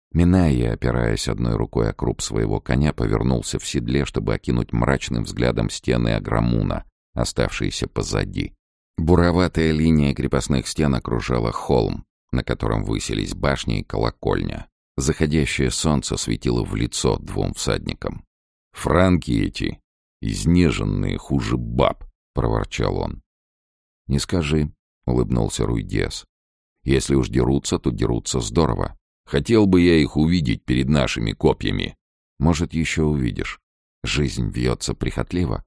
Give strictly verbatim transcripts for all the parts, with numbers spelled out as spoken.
Минайя, опираясь одной рукой о круп своего коня, повернулся в седле, чтобы окинуть мрачным взглядом стены Аграмуна, оставшиеся позади. Буроватая линия крепостных стен окружала холм, на котором высились башни и колокольня. Заходящее солнце светило в лицо двум всадникам. «Франки эти, изнеженные, хуже баб!» — проворчал он. «Не скажи», — улыбнулся Руйдиас. «Если уж дерутся, то дерутся здорово. Хотел бы я их увидеть перед нашими копьями». «Может, еще увидишь. Жизнь вьется прихотливо».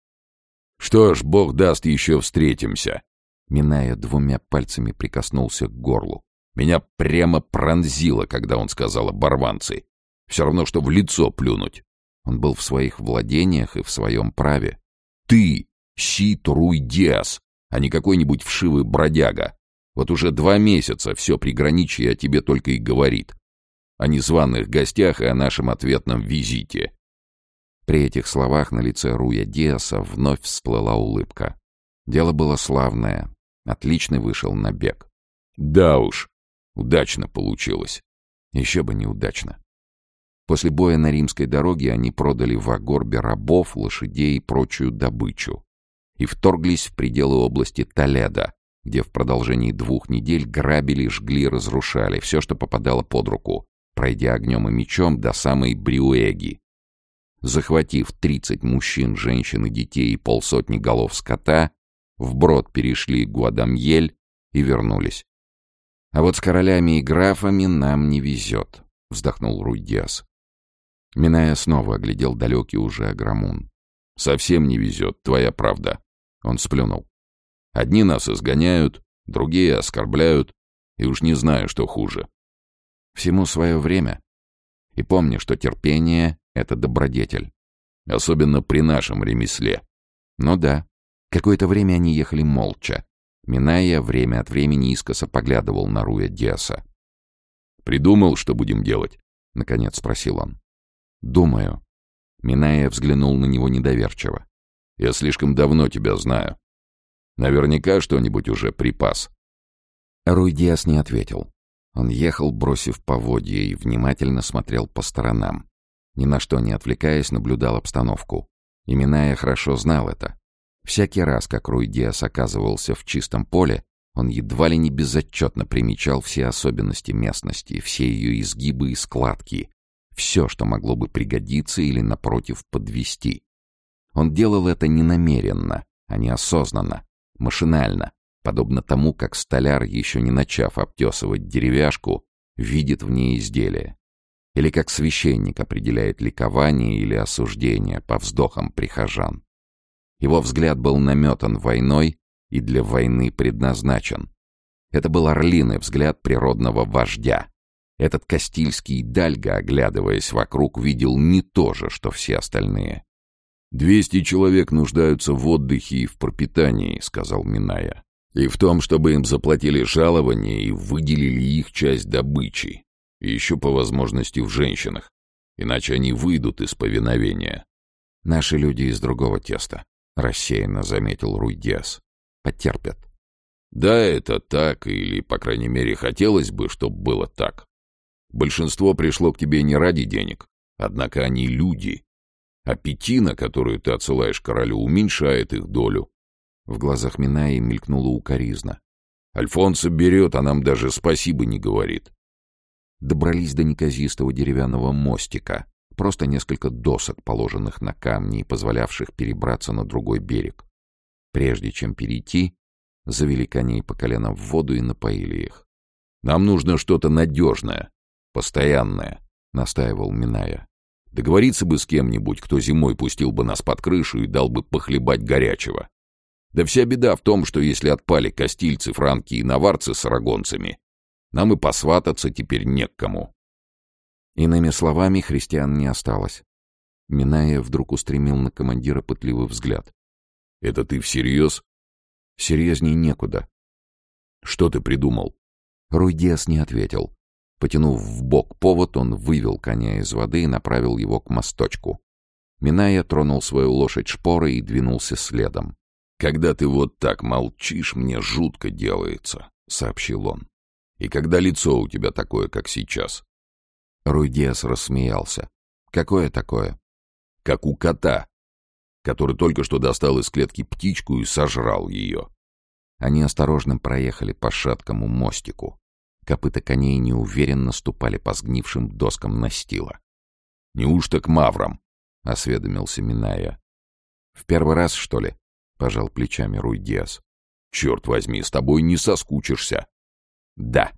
«Что ж, бог даст, еще встретимся!» Миная двумя пальцами прикоснулся к горлу. Меня прямо пронзило, когда он сказал оборванцы. Все равно, что в лицо плюнуть. Он был в своих владениях и в своем праве. Ты, Сид Руйдиас, а не какой-нибудь вшивый бродяга. Вот уже два месяца все приграничье о тебе только и говорит. О незваных гостях и о нашем ответном визите. При этих словах на лице Руя Диаса вновь всплыла улыбка. Дело было славное. Отличный вышел набег. Да уж, удачно получилось. Еще бы неудачно. После боя на римской дороге они продали в Агорбе рабов, лошадей и прочую добычу и вторглись в пределы области Толедо, где в продолжении двух недель грабили, жгли, разрушали все, что попадало под руку, пройдя огнем и мечом до самой Брюэги. Захватив тридцать мужчин, женщин и детей и полсотни голов скота, вброд перешли Гуадамьель и вернулись. «А вот с королями и графами нам не везет», — вздохнул Руйдиас. Миная снова оглядел далекий уже Аграмун. «Совсем не везет, твоя правда». Он сплюнул. «Одни нас изгоняют, другие оскорбляют, и уж не знаю, что хуже». «Всему свое время. И помни, что терпение — это добродетель. Особенно при нашем ремесле». «Ну да». Какое-то время они ехали молча. Миная время от времени искоса поглядывал на Руя Диаса. «Придумал, что будем делать?» — наконец спросил он. «Думаю». Миная взглянул на него недоверчиво. «Я слишком давно тебя знаю. Наверняка что-нибудь уже припас». Руй Диас не ответил. Он ехал, бросив поводья, и внимательно смотрел по сторонам. Ни на что не отвлекаясь, наблюдал обстановку. И Миная хорошо знал это. Всякий раз, как Руй Диас оказывался в чистом поле, он едва ли не безотчетно примечал все особенности местности, все ее изгибы и складки, все, что могло бы пригодиться или, напротив, подвести. Он делал это не намеренно, а неосознанно, машинально, подобно тому, как столяр, еще не начав обтесывать деревяшку, видит в ней изделие. Или как священник определяет ликование или осуждение по вздохам прихожан. Его взгляд был наметан войной и для войны предназначен. Это был орлиный взгляд природного вождя. Этот кастильский дальго, оглядываясь вокруг, видел не то же, что все остальные. «Двести человек нуждаются в отдыхе и в пропитании», — сказал Миная. «И в том, чтобы им заплатили жалование и выделили их часть добычи. И еще по возможности в женщинах. Иначе они выйдут из повиновения». «Наши люди из другого теста», — рассеянно заметил Руй Диас. «Потерпят». «Да, это так, или, по крайней мере, хотелось бы, чтобы было так. Большинство пришло к тебе не ради денег, однако они люди. А пятина, которую ты отсылаешь королю, уменьшает их долю». В глазах Минаи мелькнула укоризна. «Альфонсо берет, а нам даже спасибо не говорит». Добрались до неказистого деревянного мостика, просто несколько досок, положенных на камни и позволявших перебраться на другой берег. Прежде чем перейти, завели коней по колено в воду и напоили их. «Нам нужно что-то надежное, постоянное», — настаивал Миная. «Договориться бы с кем-нибудь, кто зимой пустил бы нас под крышу и дал бы похлебать горячего. Да вся беда в том, что если отпали кастильцы, франки и наварцы с арагонцами, нам и посвататься теперь не к кому». Иными словами, христиан не осталось. Миная вдруг устремил на командира пытливый взгляд. «Это ты всерьез?» «Серьезней некуда». «Что ты придумал?» Руй Диас не ответил. Потянув в бок повод, он вывел коня из воды и направил его к мосточку. Миная тронул свою лошадь шпорой и двинулся следом. «Когда ты вот так молчишь, мне жутко делается», — сообщил он. «И когда лицо у тебя такое, как сейчас». Руй Диас рассмеялся. «Какое такое?» «Как у кота, который только что достал из клетки птичку и сожрал ее». Они осторожно проехали по шаткому мостику. Копыта коней неуверенно ступали по сгнившим доскам настила. «Неужто к маврам?» — осведомился Миная. «В первый раз, что ли?» — пожал плечами Руй Диас. «Черт возьми, с тобой не соскучишься». «Да».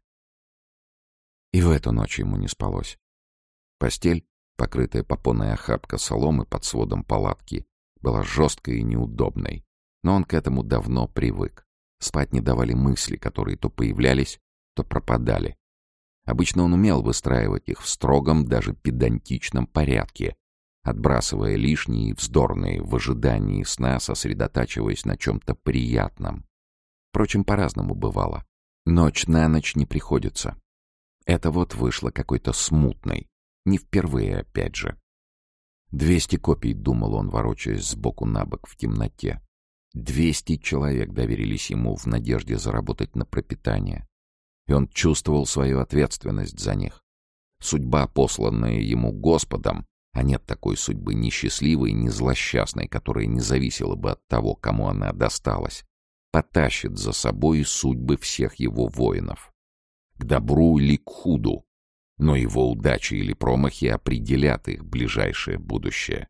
И в эту ночь ему не спалось. Постель, покрытая попонной охапка соломы под сводом палатки, была жесткой и неудобной, но он к этому давно привык. Спать не давали мысли, которые то появлялись, то пропадали. Обычно он умел выстраивать их в строгом, даже педантичном порядке, отбрасывая лишние и вздорные в ожидании сна, сосредотачиваясь на чем-то приятном. Впрочем, по-разному бывало. Ночь на ночь не приходится. Это вот вышло какой-то смутной. Не впервые, опять же. Двести копий, думал он, ворочаясь сбоку на бок в темноте. Двести человек доверились ему в надежде заработать на пропитание. И он чувствовал свою ответственность за них. Судьба, посланная ему Господом, а нет такой судьбы ни счастливой, ни злосчастной, которая не зависела бы от того, кому она досталась, потащит за собой судьбы всех его воинов. К добру или к худу, но его удачи или промахи определят их ближайшее будущее.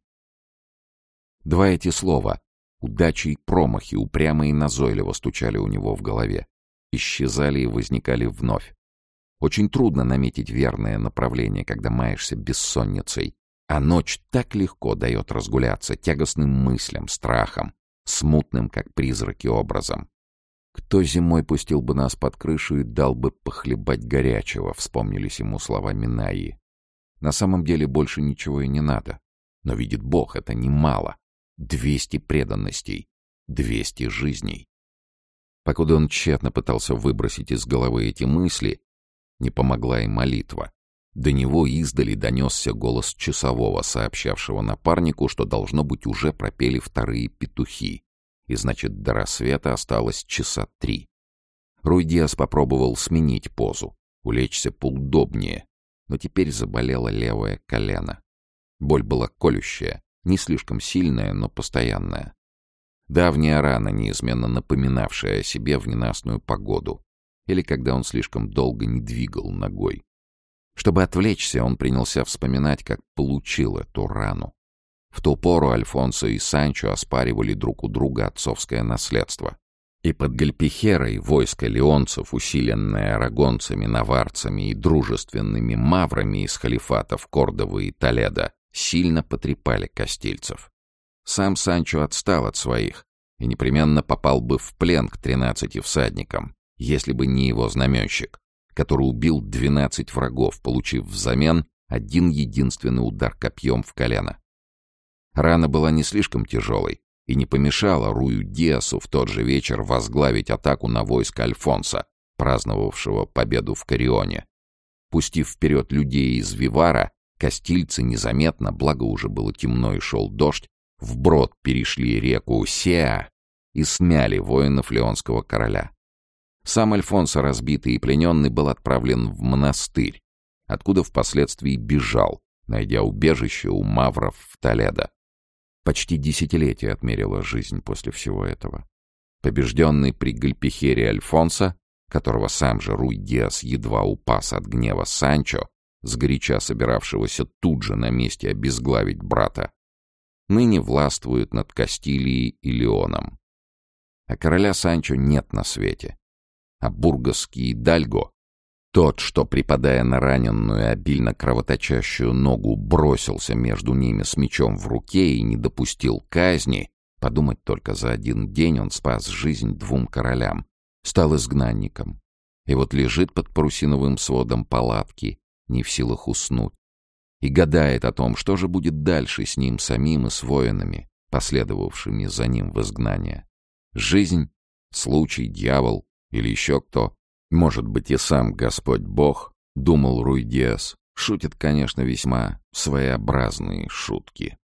Два эти слова — удачи и промахи — упрямо и назойливо стучали у него в голове, исчезали и возникали вновь. Очень трудно наметить верное направление, когда маешься бессонницей, а ночь так легко дает разгуляться тягостным мыслям, страхам, смутным, как призраки, образом. «Кто зимой пустил бы нас под крышу и дал бы похлебать горячего», — вспомнились ему слова Минаи. На самом деле больше ничего и не надо. Но видит Бог, это немало. Двести преданностей, двести жизней. Покуда он тщетно пытался выбросить из головы эти мысли, не помогла и молитва. До него издали донесся голос часового, сообщавшего напарнику, что, должно быть, уже пропели вторые петухи, и, значит, до рассвета осталось часа три. Руй Диас попробовал сменить позу, улечься поудобнее, но теперь заболело левое колено. Боль была колющая, не слишком сильная, но постоянная. Давняя рана, неизменно напоминавшая о себе в ненастную погоду, или когда он слишком долго не двигал ногой. Чтобы отвлечься, он принялся вспоминать, как получил эту рану. В ту пору Альфонсо и Санчо оспаривали друг у друга отцовское наследство. И под Гальпихерой войско леонцев, усиленное арагонцами, наварцами и дружественными маврами из халифатов Кордовы и Толедо, сильно потрепали кастильцев. Сам Санчо отстал от своих и непременно попал бы в плен к тринадцати всадникам, если бы не его знаменщик, который убил двенадцать врагов, получив взамен один единственный удар копьем в колено. Рана была не слишком тяжелой и не помешала Рую Диасу в тот же вечер возглавить атаку на войско Альфонса, праздновавшего победу в Карионе. Пустив вперед людей из Вивара, кастильцы незаметно, благо уже было темно и шел дождь, вброд перешли реку Сеа и смяли воинов леонского короля. Сам Альфонсо, разбитый и плененный, был отправлен в монастырь, откуда впоследствии бежал, найдя убежище у мавров в Толедо. Почти десятилетие отмерила жизнь после всего этого. Побежденный при Гальпихере Альфонсо, которого сам же Руй Диас едва упас от гнева Санчо, сгоряча собиравшегося тут же на месте обезглавить брата, ныне властвует над Кастилией и Леоном. А короля Санчо нет на свете. А бургосский Идальго, тот, что, припадая на раненую, обильно кровоточащую ногу, бросился между ними с мечом в руке и не допустил казни, подумать только, за один день он спас жизнь двум королям, стал изгнанником. И вот лежит под парусиновым сводом палатки, не в силах уснуть, и гадает о том, что же будет дальше с ним самим и с воинами, последовавшими за ним в изгнание. Жизнь, случай, дьявол или еще кто, может быть, и сам Господь Бог, думал Руй Диас, шутит, конечно, весьма своеобразные шутки.